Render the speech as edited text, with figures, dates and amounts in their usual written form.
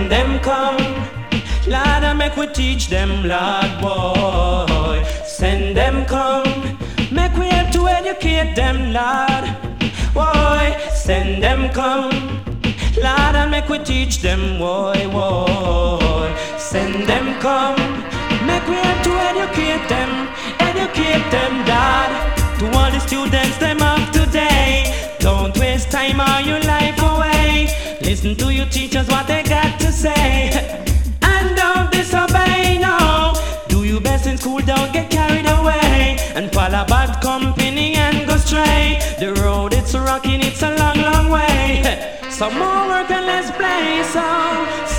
send them come. Lord, I make we teach them, Lord, boy. Send them come. Make we help to educate them, Lord, boy. Send them come. Lord, I make we teach them, boy, boy. Send them come. Make we help to educate them, Lord. To all the students, them of today, don't waste time or your life away. Listen to your teachers, what they got to say. And don't disobey, no. Do your best in school, don't get carried away and follow bad company and go stray. The road, it's rocking, it's a long, long way. Some more work and less play, so